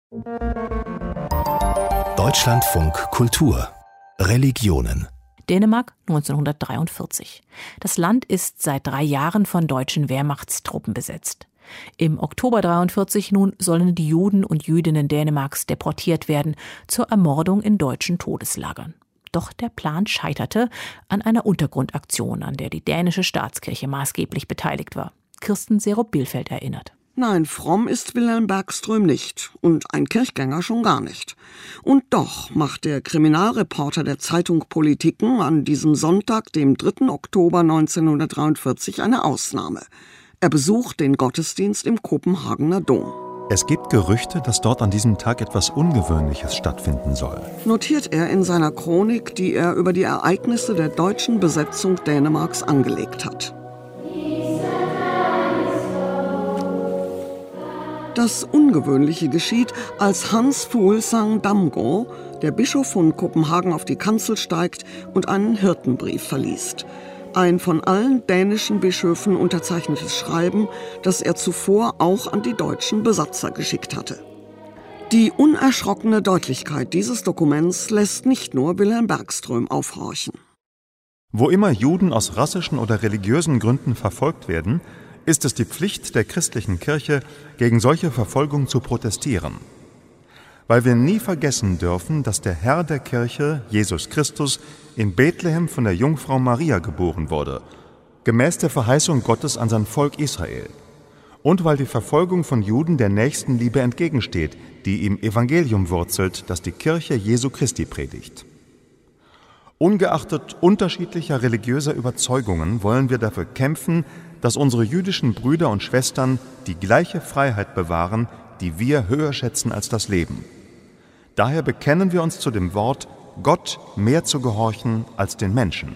Deutschlandfunk Kultur Religionen. Dänemark 1943. Das Land ist seit 3 Jahren von deutschen Wehrmachtstruppen besetzt. Im Oktober 1943 nun sollen die Juden und Jüdinnen Dänemarks deportiert werden zur Ermordung in deutschen Todeslagern. Doch der Plan scheiterte an einer Untergrundaktion, an der die dänische Staatskirche maßgeblich beteiligt war. Kirsten Serup-Bielfeld erinnert. Nein, fromm ist Wilhelm Bergström nicht und ein Kirchgänger schon gar nicht. Und doch macht der Kriminalreporter der Zeitung Politiken an diesem Sonntag, dem 3. Oktober 1943, eine Ausnahme. Er besucht den Gottesdienst im Kopenhagener Dom. Es gibt Gerüchte, dass dort an diesem Tag etwas Ungewöhnliches stattfinden soll. Notiert er in seiner Chronik, die er über die Ereignisse der deutschen Besetzung Dänemarks angelegt hat. Das Ungewöhnliche geschieht, als Hans Fuglsang Damgaard, der Bischof von Kopenhagen, auf die Kanzel steigt und einen Hirtenbrief verliest. Ein von allen dänischen Bischöfen unterzeichnetes Schreiben, das er zuvor auch an die deutschen Besatzer geschickt hatte. Die unerschrockene Deutlichkeit dieses Dokuments lässt nicht nur Wilhelm Bergström aufhorchen. Wo immer Juden aus rassischen oder religiösen Gründen verfolgt werden, ist es die Pflicht der christlichen Kirche, gegen solche Verfolgung zu protestieren. Weil wir nie vergessen dürfen, dass der Herr der Kirche, Jesus Christus, in Bethlehem von der Jungfrau Maria geboren wurde, gemäß der Verheißung Gottes an sein Volk Israel. Und weil die Verfolgung von Juden der Nächstenliebe entgegensteht, die im Evangelium wurzelt, das die Kirche Jesu Christi predigt. Ungeachtet unterschiedlicher religiöser Überzeugungen wollen wir dafür kämpfen, dass unsere jüdischen Brüder und Schwestern die gleiche Freiheit bewahren, die wir höher schätzen als das Leben. Daher bekennen wir uns zu dem Wort, Gott mehr zu gehorchen als den Menschen.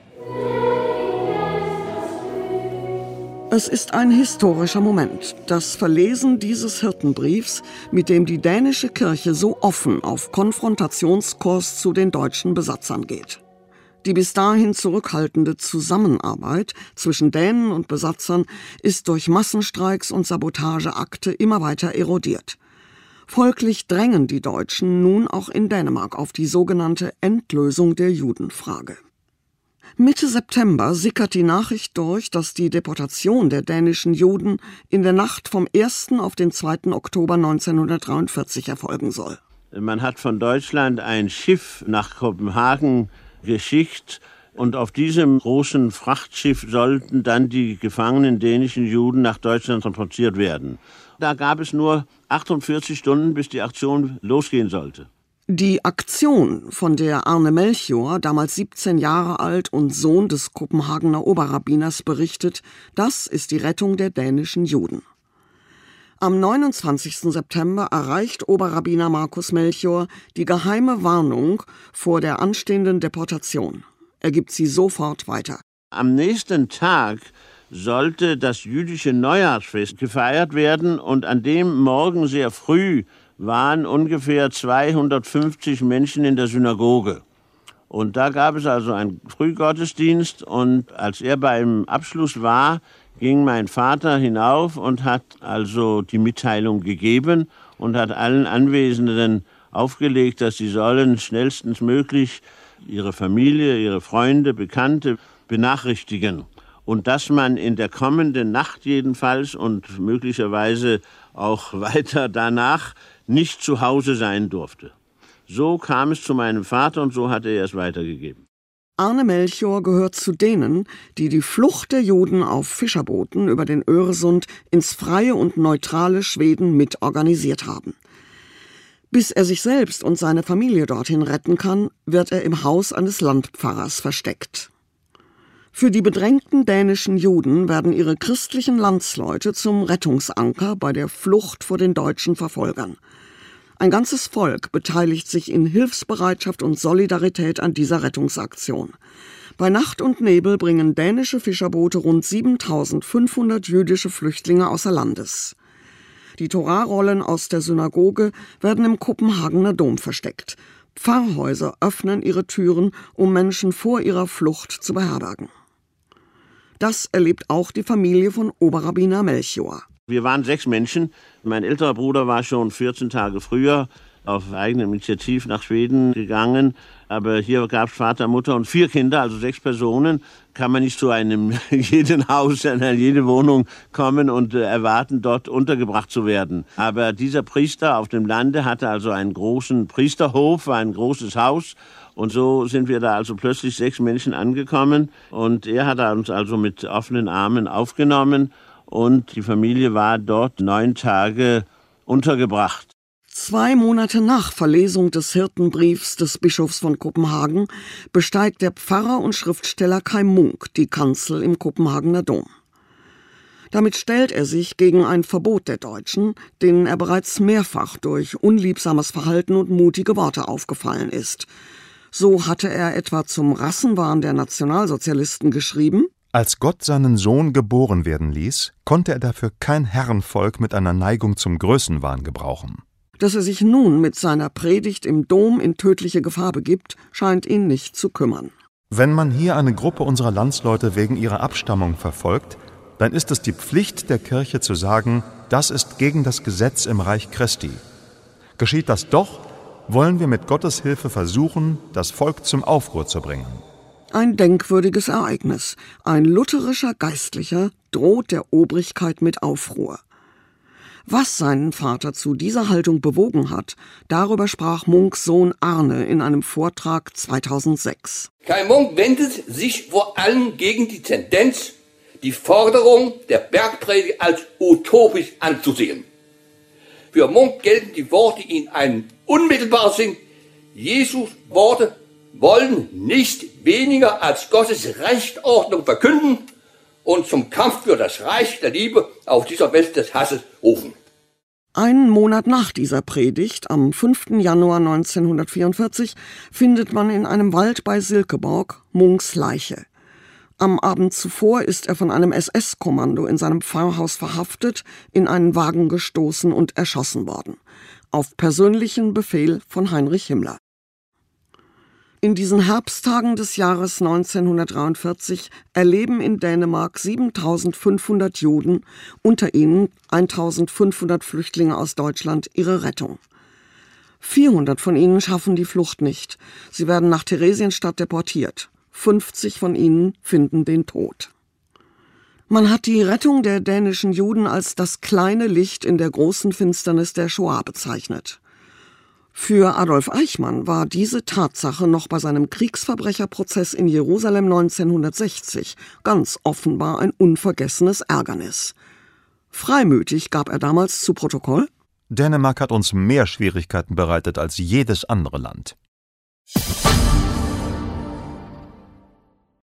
Es ist ein historischer Moment, das Verlesen dieses Hirtenbriefs, mit dem die dänische Kirche so offen auf Konfrontationskurs zu den deutschen Besatzern geht. Die bis dahin zurückhaltende Zusammenarbeit zwischen Dänen und Besatzern ist durch Massenstreiks und Sabotageakte immer weiter erodiert. Folglich drängen die Deutschen nun auch in Dänemark auf die sogenannte Endlösung der Judenfrage. Mitte September sickert die Nachricht durch, dass die Deportation der dänischen Juden in der Nacht vom 1. auf den 2. Oktober 1943 erfolgen soll. Man hat von Deutschland ein Schiff nach Kopenhagen geschickt und auf diesem großen Frachtschiff sollten dann die gefangenen dänischen Juden nach Deutschland transportiert werden. Da gab es nur 48 Stunden, bis die Aktion losgehen sollte. Die Aktion, von der Arne Melchior, damals 17 Jahre alt und Sohn des Kopenhagener Oberrabbiners, berichtet, das ist die Rettung der dänischen Juden. Am 29. September erreicht Oberrabbiner Markus Melchior die geheime Warnung vor der anstehenden Deportation. Er gibt sie sofort weiter. Am nächsten Tag sollte das jüdische Neujahrsfest gefeiert werden und an dem Morgen sehr früh waren ungefähr 250 Menschen in der Synagoge. Und da gab es also einen Frühgottesdienst und als er beim Abschluss war, ging mein Vater hinauf und hat also die Mitteilung gegeben und hat allen Anwesenden aufgelegt, dass sie sollen schnellstens möglich ihre Familie, ihre Freunde, Bekannte benachrichtigen. Und dass man in der kommenden Nacht jedenfalls und möglicherweise auch weiter danach nicht zu Hause sein durfte. So kam es zu meinem Vater und so hat er es weitergegeben. Arne Melchior gehört zu denen, die die Flucht der Juden auf Fischerbooten über den Öresund ins freie und neutrale Schweden mitorganisiert haben. Bis er sich selbst und seine Familie dorthin retten kann, wird er im Haus eines Landpfarrers versteckt. Für die bedrängten dänischen Juden werden ihre christlichen Landsleute zum Rettungsanker bei der Flucht vor den deutschen Verfolgern. Ein ganzes Volk beteiligt sich in Hilfsbereitschaft und Solidarität an dieser Rettungsaktion. Bei Nacht und Nebel bringen dänische Fischerboote rund 7.500 jüdische Flüchtlinge außer Landes. Die Torarollen aus der Synagoge werden im Kopenhagener Dom versteckt. Pfarrhäuser öffnen ihre Türen, um Menschen vor ihrer Flucht zu beherbergen. Das erlebt auch die Familie von Oberrabbiner Melchior. Wir waren 6 Menschen. Mein älterer Bruder war schon 14 Tage früher auf eigene Initiative nach Schweden gegangen. Aber hier gab es Vater, Mutter und 4 Kinder, also 6 Personen. Kann man nicht zu einem jeden Haus, in jede Wohnung kommen und erwarten, dort untergebracht zu werden. Aber dieser Priester auf dem Lande hatte also einen großen Priesterhof, ein großes Haus. Und so sind wir da also plötzlich 6 Menschen angekommen. Und er hat uns also mit offenen Armen aufgenommen. Und die Familie war dort 9 Tage untergebracht. 2 Monate nach Verlesung des Hirtenbriefs des Bischofs von Kopenhagen besteigt der Pfarrer und Schriftsteller Kai Munk die Kanzel im Kopenhagener Dom. Damit stellt er sich gegen ein Verbot der Deutschen, denen er bereits mehrfach durch unliebsames Verhalten und mutige Worte aufgefallen ist. So hatte er etwa zum Rassenwahn der Nationalsozialisten geschrieben: Als Gott seinen Sohn geboren werden ließ, konnte er dafür kein Herrenvolk mit einer Neigung zum Größenwahn gebrauchen. Dass er sich nun mit seiner Predigt im Dom in tödliche Gefahr begibt, scheint ihn nicht zu kümmern. Wenn man hier eine Gruppe unserer Landsleute wegen ihrer Abstammung verfolgt, dann ist es die Pflicht der Kirche zu sagen, das ist gegen das Gesetz im Reich Christi. Geschieht das doch, wollen wir mit Gottes Hilfe versuchen, das Volk zum Aufruhr zu bringen. Ein denkwürdiges Ereignis. Ein lutherischer Geistlicher droht der Obrigkeit mit Aufruhr. Was seinen Vater zu dieser Haltung bewogen hat, darüber sprach Munks Sohn Arne in einem Vortrag 2006. Kai Munk wendet sich vor allem gegen die Tendenz, die Forderung der Bergpredigt als utopisch anzusehen. Für Munk gelten die Worte in einem unmittelbaren Sinn. Jesus Worte wollen nicht weniger als Gottes Rechtsordnung verkünden und zum Kampf für das Reich der Liebe auf dieser Welt des Hasses rufen. Einen Monat nach dieser Predigt, am 5. Januar 1944, findet man in einem Wald bei Silkeborg Munks Leiche. Am Abend zuvor ist er von einem SS-Kommando in seinem Pfarrhaus verhaftet, in einen Wagen gestoßen und erschossen worden. Auf persönlichen Befehl von Heinrich Himmler. In diesen Herbsttagen des Jahres 1943 erleben in Dänemark 7.500 Juden, unter ihnen 1.500 Flüchtlinge aus Deutschland, ihre Rettung. 400 von ihnen schaffen die Flucht nicht. Sie werden nach Theresienstadt deportiert. 50 von ihnen finden den Tod. Man hat die Rettung der dänischen Juden als das kleine Licht in der großen Finsternis der Shoah bezeichnet. Für Adolf Eichmann war diese Tatsache noch bei seinem Kriegsverbrecherprozess in Jerusalem 1960 ganz offenbar ein unvergessenes Ärgernis. Freimütig gab er damals zu Protokoll: Dänemark hat uns mehr Schwierigkeiten bereitet als jedes andere Land.